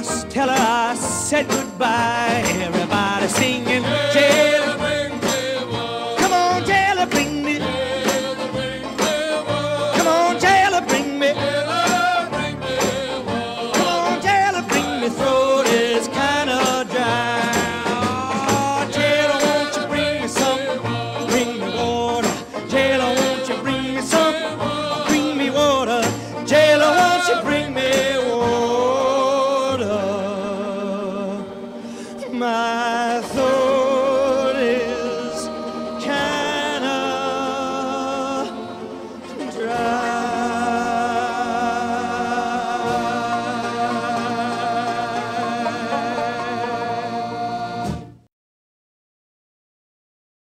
just tell her I said goodbye. Everybody singing, Jailer, come on, Jailer, bring me. Come on, Jailer, bring me. Come on, Jailer, bring me. Throat is kind of dry. Oh, Jailer, won't you bring me some? Bring me water. Jailer, won't you bring me some? Bring me water. Jailer, won't you bring me water? My throat